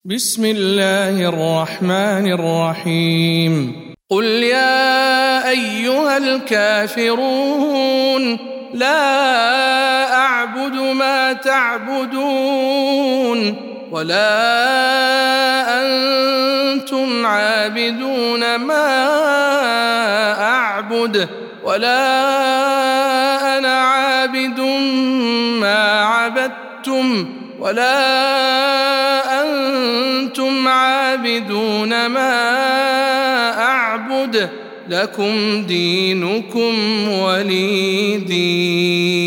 بسم الله الرحمن الرحيم قل يا أيها الكافرون لا أعبد ما تعبدون ولا أنتم عابدون ما أعبد ولا أنا عابد ما عبدتم ولا أنتم عابدون ما أعبد لكم دينكم ولي دين.